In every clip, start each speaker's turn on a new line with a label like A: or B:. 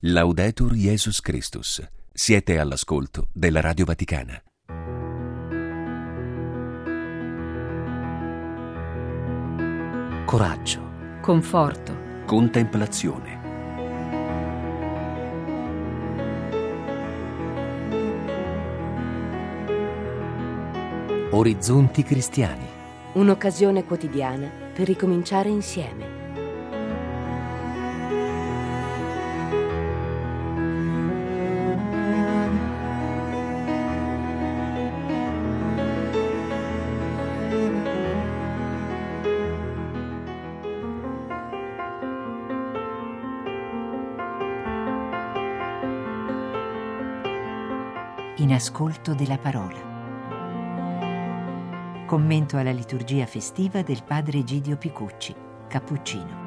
A: Laudetur Jesus Christus. Siete all'ascolto della Radio Vaticana.
B: Coraggio,
C: conforto,
A: Contemplazione.
B: orizzonti cristiani.
C: un'occasione quotidiana per ricominciare insieme.
D: In ascolto della parola. Commento alla liturgia festiva del padre Egidio Picucci, cappuccino.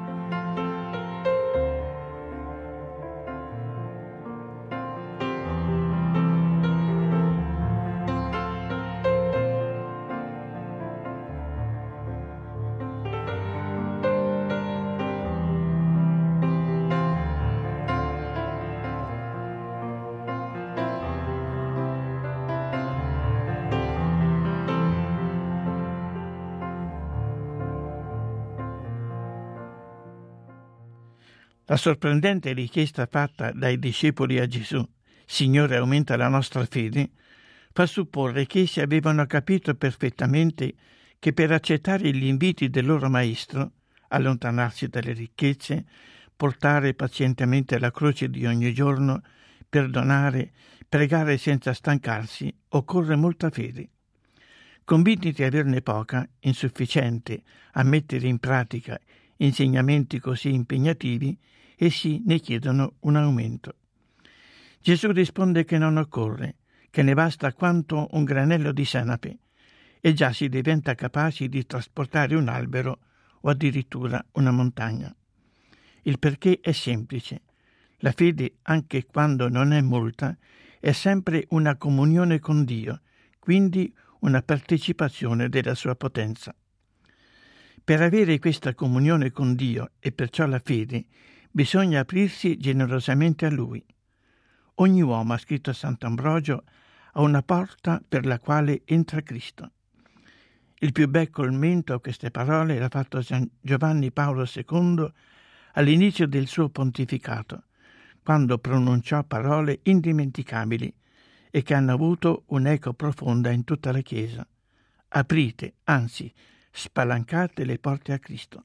E: La sorprendente richiesta fatta dai discepoli a Gesù, Signore, aumenta la nostra fede, fa supporre che essi avevano capito perfettamente che per accettare gli inviti del loro Maestro, allontanarsi dalle ricchezze, portare pazientemente la croce di ogni giorno, perdonare, pregare senza stancarsi, occorre molta fede. Convinti di averne poca, insufficiente a mettere in pratica insegnamenti così impegnativi, essi ne chiedono un aumento. Gesù risponde che non occorre, che ne basta quanto un granello di senape, e già si diventa capaci di trasportare un albero o addirittura una montagna. Il perché è semplice. La fede, anche quando non è molta, è sempre una comunione con Dio, quindi una partecipazione della sua potenza. Per avere questa comunione con Dio e perciò la fede, bisogna aprirsi generosamente a Lui. Ogni uomo, ha scritto Sant'Ambrogio, ha una porta per la quale entra Cristo. Il più bel commento a queste parole l'ha fatto San Giovanni Paolo II all'inizio del suo pontificato, quando pronunciò parole indimenticabili e che hanno avuto un'eco profonda in tutta la Chiesa. Aprite, anzi, spalancate le porte a Cristo.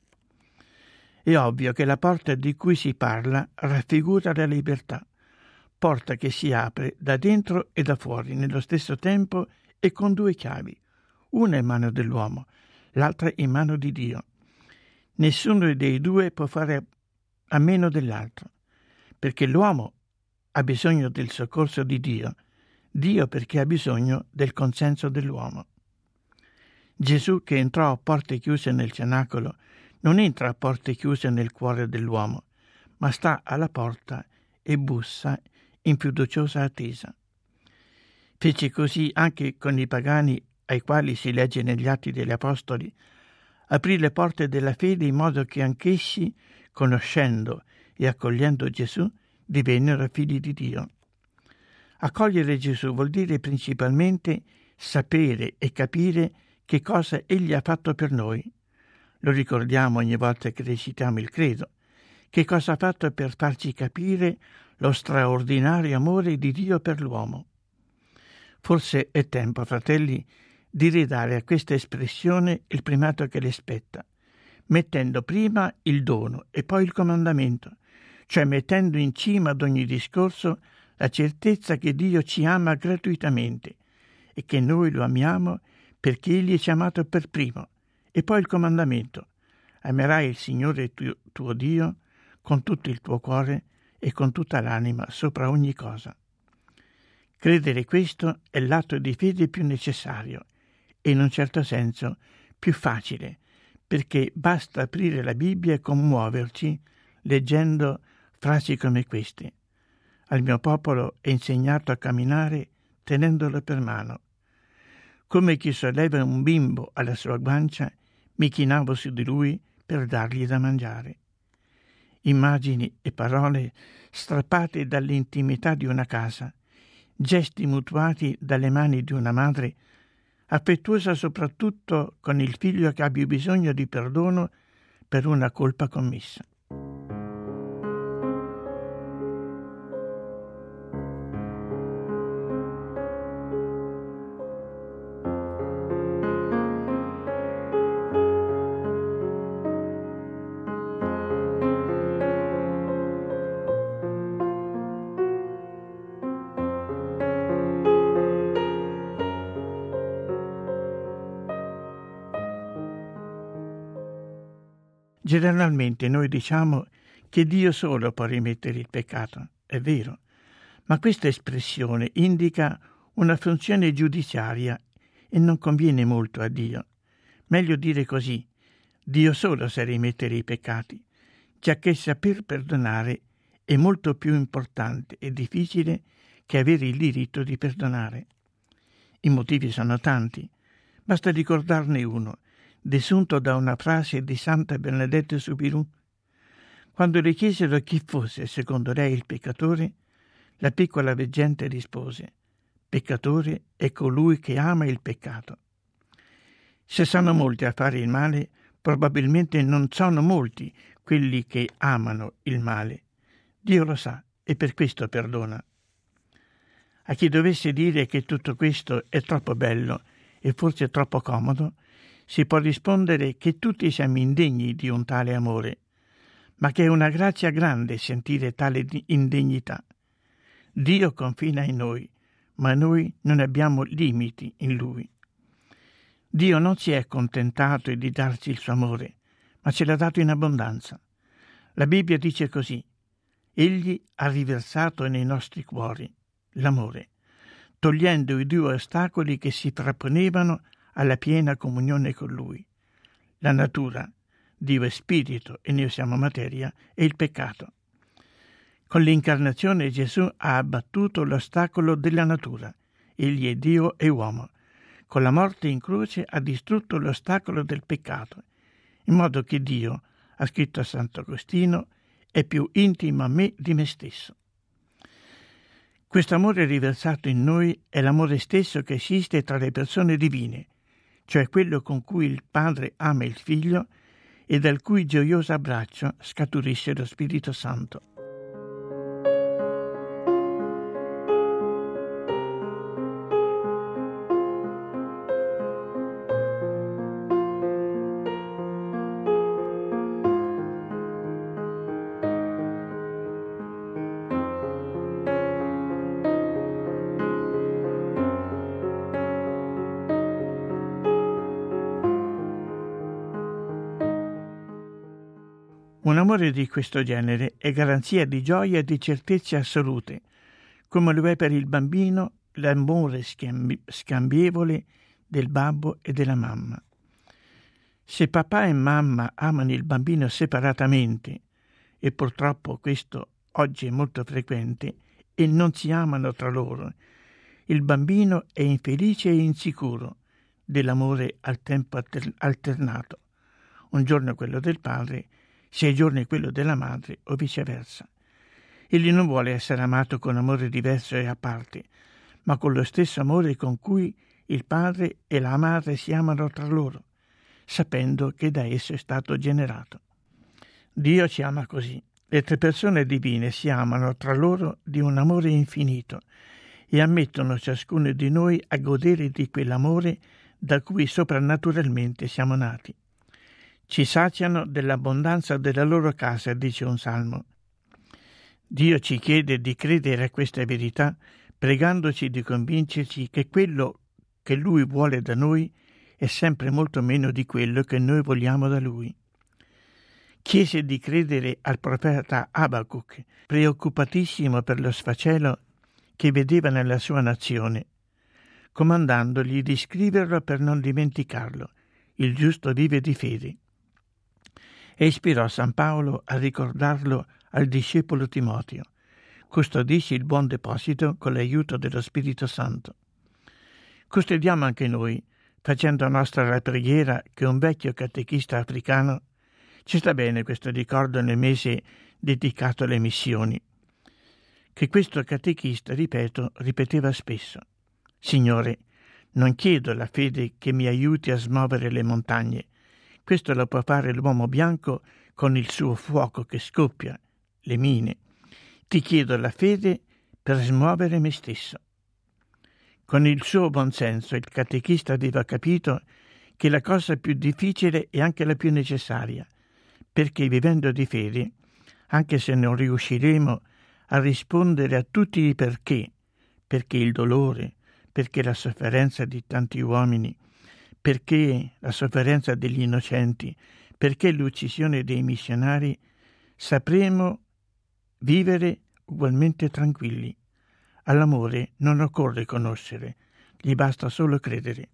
E: È ovvio che la porta di cui si parla raffigura la libertà, porta che si apre da dentro e da fuori nello stesso tempo e con due chiavi, una in mano dell'uomo, l'altra in mano di Dio. Nessuno dei due può fare a meno dell'altro, perché l'uomo ha bisogno del soccorso di Dio, Dio perché ha bisogno del consenso dell'uomo. Gesù, che entrò a porte chiuse nel cenacolo, non entra a porte chiuse nel cuore dell'uomo, ma sta alla porta e bussa in fiduciosa attesa. Fece così anche con i pagani ai quali si legge negli Atti degli Apostoli, aprì le porte della fede in modo che anch'essi, conoscendo e accogliendo Gesù, divennero figli di Dio. Accogliere Gesù vuol dire principalmente sapere e capire che cosa Egli ha fatto per noi. Lo ricordiamo ogni volta che recitiamo il credo. Che cosa ha fatto per farci capire lo straordinario amore di Dio per l'uomo. Forse è tempo, fratelli, di ridare a questa espressione il primato che le spetta, mettendo prima il dono e poi il comandamento, cioè mettendo in cima ad ogni discorso la certezza che Dio ci ama gratuitamente e che noi lo amiamo perché Egli ci ha amato per primo, e poi il comandamento: amerai il Signore tuo Dio con tutto il tuo cuore e con tutta l'anima sopra ogni cosa. Credere questo è l'atto di fede più necessario e in un certo senso più facile, perché basta aprire la Bibbia e commuoverci leggendo frasi come queste: al mio popolo è insegnato a camminare tenendolo per mano. Come chi solleva un bimbo alla sua guancia, mi chinavo su di lui per dargli da mangiare. immagini e parole strappate dall'intimità di una casa, gesti mutuati dalle mani di una madre, affettuosa soprattutto con il figlio che abbia bisogno di perdono per una colpa commessa. Generalmente noi diciamo che Dio solo può rimettere il peccato, è vero, ma questa espressione indica una funzione giudiziaria e non conviene molto a Dio. Meglio dire così: Dio solo sa rimettere i peccati, giacché saper perdonare è molto più importante e difficile che avere il diritto di perdonare. I motivi sono tanti, basta ricordarne uno, desunto da una frase di Santa Bernadette Soubirous. Quando le chiesero chi fosse secondo lei il peccatore, la piccola veggente rispose: peccatore è colui che ama il peccato. Se sono molti a fare il male, probabilmente non sono molti quelli che amano il male. Dio lo sa e per questo perdona. A chi dovesse dire che tutto questo è troppo bello e forse troppo comodo, si può rispondere che tutti siamo indegni di un tale amore, ma che è una grazia grande sentire tale indegnità. Dio confina in noi, ma noi non abbiamo limiti in Lui. Dio non si è accontentato di darci il suo amore, ma ce l'ha dato in abbondanza. La Bibbia dice così: Egli ha riversato nei nostri cuori l'amore, togliendo i due ostacoli che si frapponevano alla piena comunione con Lui. La natura, Dio è spirito e noi siamo materia, e il peccato. Con l'incarnazione Gesù ha abbattuto l'ostacolo della natura. Egli è Dio e uomo. Con la morte in croce ha distrutto l'ostacolo del peccato, in modo che Dio, ha scritto Sant'Agostino, è più intimo a me di me stesso. Questo amore riversato in noi è l'amore stesso che esiste tra le persone divine, cioè quello con cui il Padre ama il Figlio e dal cui gioioso abbraccio scaturisce lo Spirito Santo. Un amore di questo genere è garanzia di gioia e di certezze assolute, come lo è per il bambino l'amore scambievole del babbo e della mamma. Se papà e mamma amano il bambino separatamente, e purtroppo questo oggi è molto frequente, e non si amano tra loro, il bambino è infelice e insicuro dell'amore al tempo alternato, un giorno quello del padre, 6 giorni quello della madre o viceversa. Egli non vuole essere amato con amore diverso e a parte, ma con lo stesso amore con cui il padre e la madre si amano tra loro, sapendo che da esso è stato generato. Dio ci ama così. Le 3 persone divine si amano tra loro di un amore infinito e ammettono ciascuno di noi a godere di quell'amore da cui soprannaturalmente siamo nati. Ci saziano dell'abbondanza della loro casa, dice un salmo. Dio ci chiede di credere a questa verità, pregandoci di convincerci che quello che Lui vuole da noi è sempre molto meno di quello che noi vogliamo da Lui. Chiese di credere al profeta Abacuc, preoccupatissimo per lo sfacelo che vedeva nella sua nazione, comandandogli di scriverlo per non dimenticarlo: il giusto vive di fede. E ispirò San Paolo a ricordarlo al discepolo Timoteo: custodisci il buon deposito con l'aiuto dello Spirito Santo. Custodiamo anche noi, facendo nostra la preghiera che un vecchio catechista africano, ci sta bene questo ricordo nel mese dedicato alle missioni, che questo catechista, ripeteva spesso: Signore, non chiedo la fede che mi aiuti a smuovere le montagne, questo lo può fare l'uomo bianco con il suo fuoco che scoppia, le mine. Ti chiedo la fede per smuovere me stesso. Con il suo buonsenso il catechista aveva capito che la cosa più difficile è anche la più necessaria, perché vivendo di fede, anche se non riusciremo a rispondere a tutti i perché il dolore, perché la sofferenza di tanti uomini, perché la sofferenza degli innocenti, perché l'uccisione dei missionari, sapremo vivere ugualmente tranquilli. All'amore non occorre conoscere, gli basta solo credere.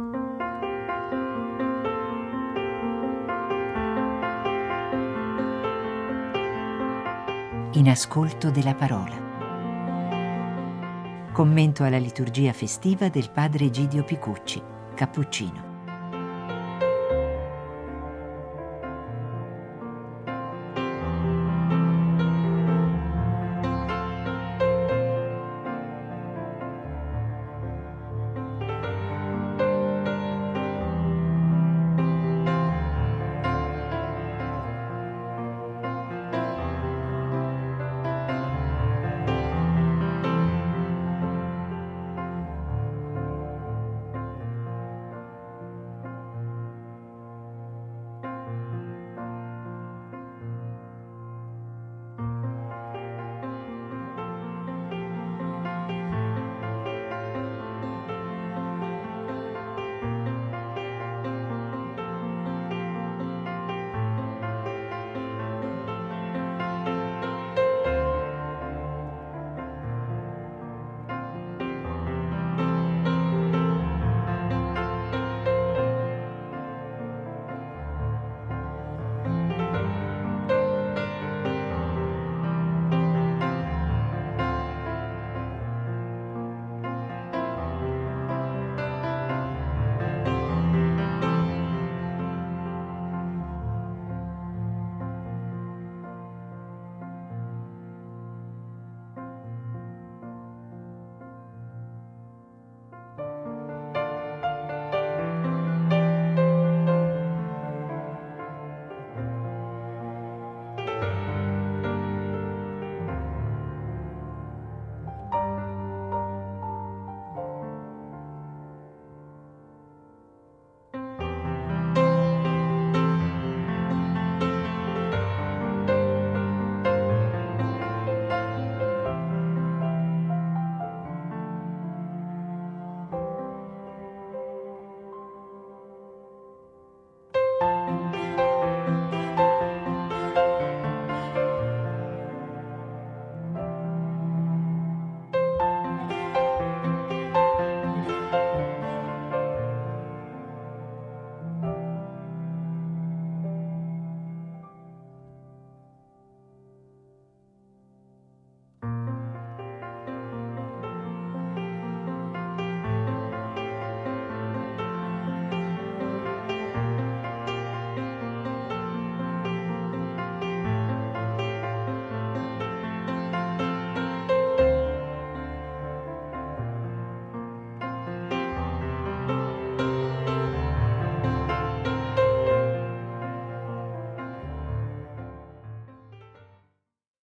D: In ascolto della parola. Commento alla liturgia festiva del padre Egidio Picucci, cappuccino.